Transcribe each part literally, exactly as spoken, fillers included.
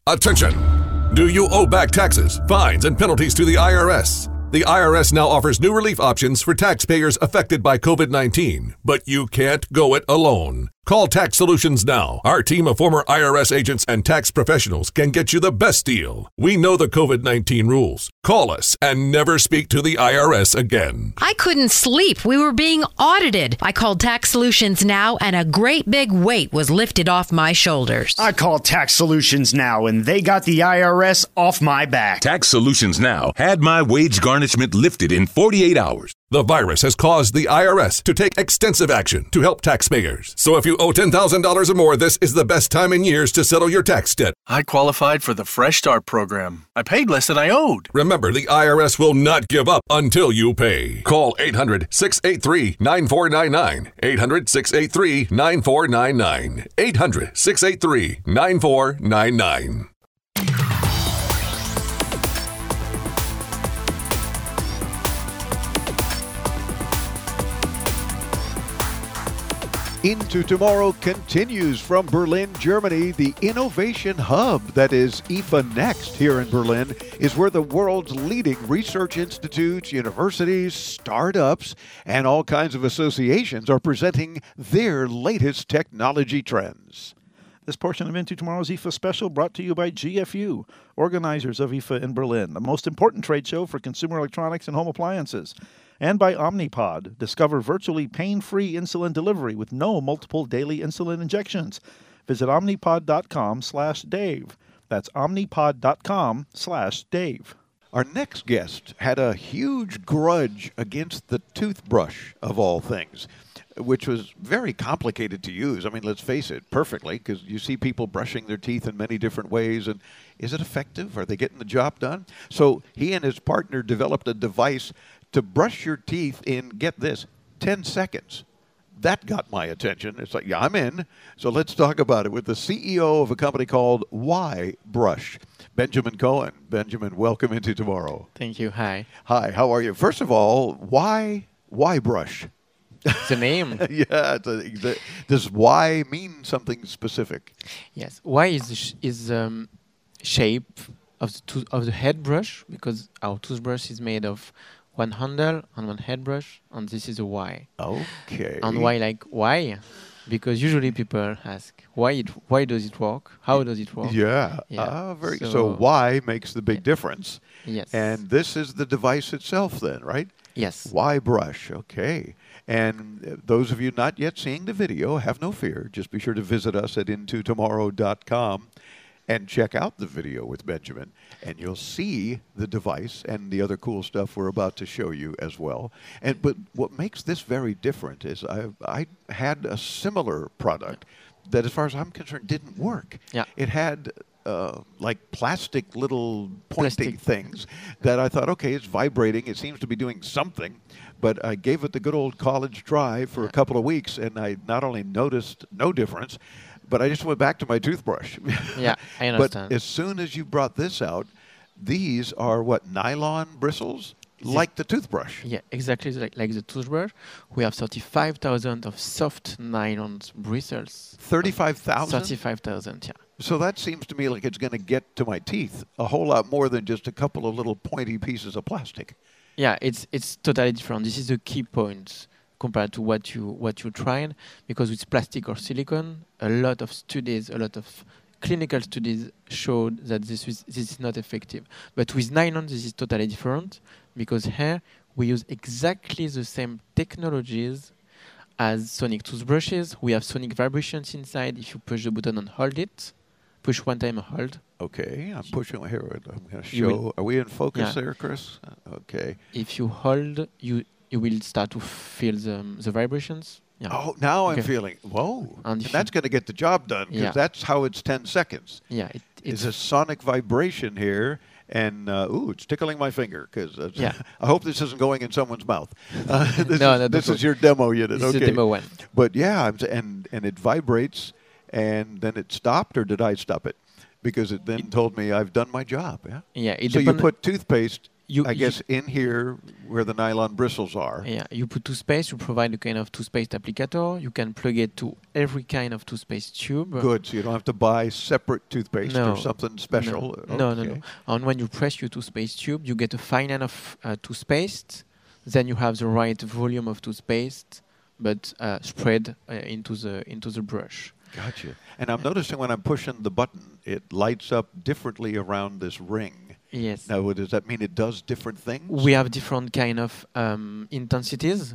Attention! Do you owe back taxes, fines, and penalties to the I R S? The I R S now offers new relief options for taxpayers affected by COVID nineteen, but you can't go it alone. Call Tax Solutions now. Our team of former I R S agents and tax professionals can get you the best deal. We know the COVID nineteen rules. Call us and never speak to the I R S again. I couldn't sleep. We were being audited. I called Tax Solutions now, and a great big weight was lifted off my shoulders. I called Tax Solutions now, and they got the I R S off my back. Tax Solutions now had my wage garnishment lifted in forty-eight hours. The virus has caused the I R S to take extensive action to help taxpayers. So if you owe ten thousand dollars or more, this is the best time in years to settle your tax debt. I qualified for the Fresh Start program. I paid less than I owed. Remember, the I R S will not give up until you pay. Call eight hundred, six eight three, nine four nine nine. eight hundred, six eight three, nine four nine nine. eight hundred, six eight three, nine four nine nine. Into Tomorrow continues from Berlin, Germany. The innovation hub that is I F A Next here in Berlin is where the world's leading research institutes, universities, startups, and all kinds of associations are presenting their latest technology trends. This portion of Into Tomorrow's I F A Special brought to you by G F U, organizers of I F A in Berlin, the most important trade show for consumer electronics and home appliances. And by Omnipod. Discover virtually pain-free insulin delivery with no multiple daily insulin injections. Visit omnipod.com slash Dave. That's omnipod.com slash Dave. Our next guest had a huge grudge against the toothbrush, of all things, which was very complicated to use. I mean, let's face it, perfectly, because you see people brushing their teeth in many different ways, and is it effective? Are they getting the job done? So he and his partner developed a device to brush your teeth in, get this, ten seconds. That got my attention. It's like, yeah, I'm in. So let's talk about it with the C E O of a company called Y Brush, Benjamin Cohen. Benjamin, welcome into Tomorrow. Thank you. Hi. Hi, how are you? First of all, why, why brush? The name. yeah. It's a, does Y mean something specific? Yes. Y is sh- is um, shape of the tooth of the head brush, because our toothbrush is made of one handle and one head brush, and this is a Y. Okay. And why like why? Because usually people ask why it why does it work? How does it work? Yeah. yeah. Uh, very. So, So Y makes the big yeah. difference. Yes. And this is the device itself, then, right? Yes. Y Brush. Okay. And uh, those of you not yet seeing the video, have no fear. Just be sure to visit us at into tomorrow dot com and check out the video with Benjamin, and you'll see the device and the other cool stuff we're about to show you as well. And but what makes this very different is I I had a similar product that, as far as I'm concerned, didn't work. Yeah. It had uh, like plastic little pointing Plastic. things that I thought, okay, it's vibrating. It seems to be doing something. But I gave it the good old college try for Yeah. a couple of weeks, and I not only noticed no difference, but I just went back to my toothbrush. Yeah, I But understand. as soon as you brought this out, these are what, nylon bristles? Yes. Like the toothbrush. Yeah, exactly like, like the toothbrush. We have thirty-five thousand of soft nylon bristles. thirty-five thousand? thirty-five thousand, yeah. So that seems to me like it's going to get to my teeth a whole lot more than just a couple of little pointy pieces of plastic. Yeah, it's it's totally different. This is the key point compared to what you what you tried, because with plastic or silicone, a lot of studies, a lot of clinical studies showed that this is this is not effective. But with nylon, this is totally different, because here we use exactly the same technologies as sonic toothbrushes. We have sonic vibrations inside. If you push the button and hold it, push one time and hold. Okay, I'm pushing here. I'm going to You show. will- Are we in focus Yeah. there, Chris? Uh, Okay. If you hold, you you will start to feel the um, the vibrations. Yeah. Oh, now I'm Okay. feeling, whoa. And And if that's you- going to get the job done, because Yeah. that's how it's ten seconds. Yeah. It, It's it's a sonic vibration here, and, uh, ooh, it's tickling my finger, because Yeah. I hope this isn't going in someone's mouth. Uh, this No, is, no, this don't is your demo unit, this is okay. the demo one. But yeah, I'm s- and, and it vibrates, and then it stopped, or did I stop it? Because it then told me I've done my job, yeah? Yeah. It So you depend- put toothpaste you, I you, guess in here where the nylon bristles are. Yeah, you put toothpaste, you provide a kind of toothpaste applicator. You can plug it to every kind of toothpaste tube. Good, so you don't have to buy separate toothpaste no, or something special. No, Okay. no, no, no. And when you press your toothpaste tube, you get a fine enough uh, toothpaste. Then you have the right volume of toothpaste, but uh, spread uh, into the into the brush. Gotcha. And I'm noticing when I'm pushing the button, it lights up differently around this ring. Yes. Now, what does that mean? It does different things? We have different kind of um, intensities.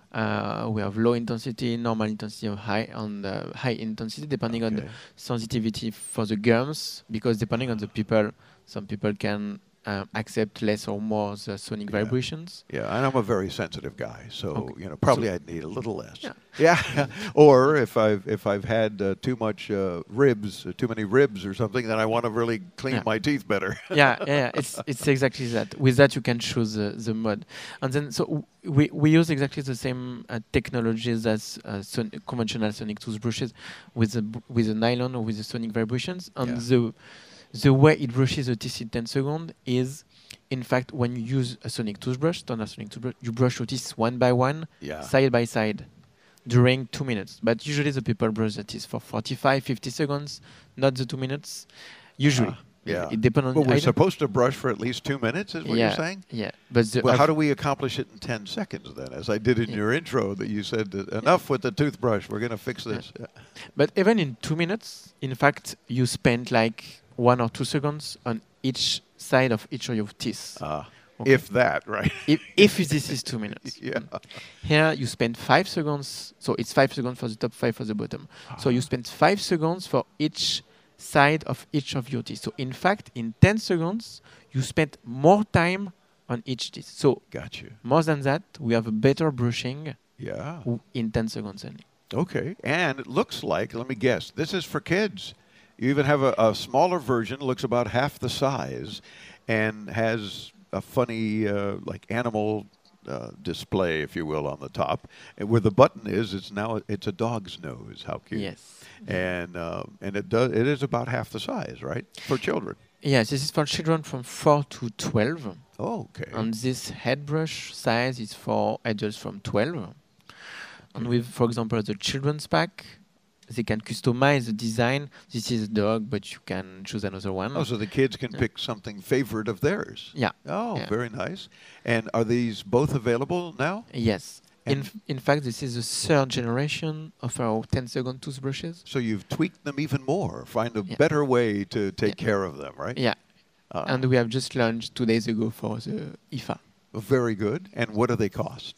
Uh, we have low intensity, normal intensity, or high and uh, high intensity, depending Okay. on the sensitivity for the gums. Because depending on the people, some people can uh, accept less or more the sonic Yeah. vibrations. Yeah, and I'm a very sensitive guy, so Okay. you know probably So- I'd need a little less. Yeah. Yeah. Or if I've if I've had uh, too much uh, ribs, uh, too many ribs or something, then I want to really clean Yeah. my teeth better. yeah, yeah, yeah, it's it's exactly that. With that, you can choose the, the mode, and then so w- we we use exactly the same uh, technologies as uh, son- conventional sonic toothbrushes, with the b- with the nylon or with the sonic vibrations, and Yeah. the the way it brushes the teeth in ten seconds is, in fact, when you use a sonic toothbrush, standard sonic toothbrush, you brush your teeth one by one, Yeah. side by side, during two minutes. But usually the people brush their teeth for forty-five, fifty seconds, not the two minutes. Usually. Ah, yeah. It, it depends on But the we're item. supposed to brush for at least two minutes, is what yeah, you're saying? Yeah. But the Well, how av- do we accomplish it in ten seconds then? As I did in Yeah. your intro, that you said that enough with the toothbrush. We're going to fix this. Yeah. But even in two minutes, in fact, you spend like one or two seconds on each side of each of your teeth. Ah, Okay. If that, right? if, if this is two minutes. Yeah. Here you spend five seconds, so it's five seconds for the top, five for the bottom. So you spend five seconds for each side of each of your teeth. So in fact, in ten seconds, you spend more time on each teeth. So Got you. more than that, we have a better brushing Yeah. w- in ten seconds only. Okay. And it looks like, let me guess, this is for kids. You even have a, a smaller version, looks about half the size, and has a funny, uh, like, animal uh, display, if you will, on the top. And where the button is, it's now it's a dog's nose. How cute! Yes. And uh, and it does it is about half the size, right, for children. Yes, this is for children from four to twelve. Oh, okay. And this head brush size is for adults from twelve. And with, for example, the children's pack, they can customize the design. This is a dog, but you can choose another one. Oh, so the kids can Yeah. pick something favorite of theirs. Yeah. Oh, Yeah. very nice. And are these both available now? Yes. In, And- f- in fact, this is the third generation of our ten second toothbrushes. So you've tweaked them even more, find a Yeah. better way to take Yeah. care of them, right? Yeah. Uh, And we have just launched two days ago for the I F A. Very good. And what do they cost?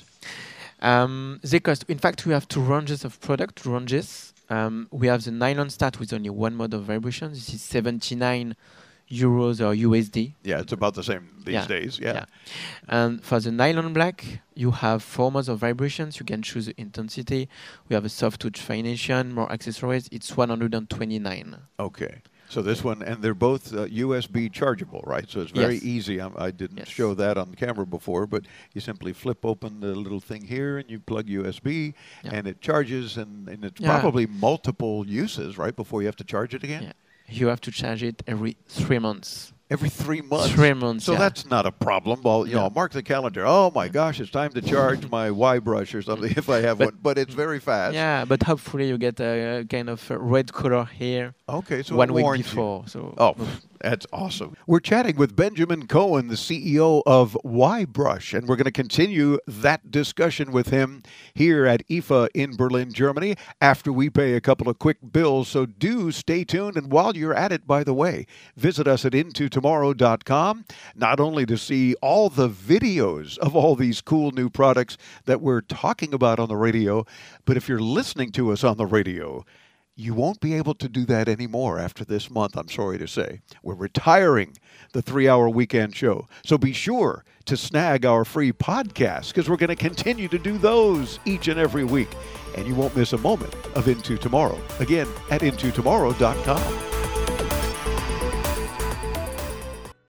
Um, they cost, in fact, we have two ranges of product, two ranges. Um, we have the nylon start with only one mode of vibration. This is seventy-nine euros or U S D. Yeah, it's about the same these Yeah, days. Yeah. And for the nylon black, you have four modes of vibrations. You can choose the intensity. We have a soft touch finishing, more accessories. It's one hundred twenty-nine. Okay. So this one, and they're both uh, U S B chargeable, right? So it's very Yes. easy. I'm, I didn't Yes. show that on camera before, but you simply flip open the little thing here and you plug U S B Yeah. and it charges, and, and it's Yeah. probably multiple uses, right, before you have to charge it again? Yeah. You have to charge it every three months. Every three months. Three months, So yeah. that's not a problem. Well, you know, Yeah. I'll mark the calendar. Oh my gosh, it's time to charge my Y brush or something if I have But- one. But it's very fast. Yeah, but hopefully you get a kind of a red color here Okay, so one it week warns you. before. So Oh, that's awesome. We're chatting with Benjamin Cohen, the C E O of Y-Brush, and we're going to continue that discussion with him here at I F A in Berlin, Germany, after we pay a couple of quick bills. So do stay tuned. And while you're at it, by the way, visit us at into tomorrow dot com, not only to see all the videos of all these cool new products that we're talking about on the radio, but if you're listening to us on the radio, you won't be able to do that anymore after this month, I'm sorry to say. We're retiring the three-hour weekend show. So be sure to snag our free podcast, because we're going to continue to do those each and every week. And you won't miss a moment of Into Tomorrow. Again, at into tomorrow dot com.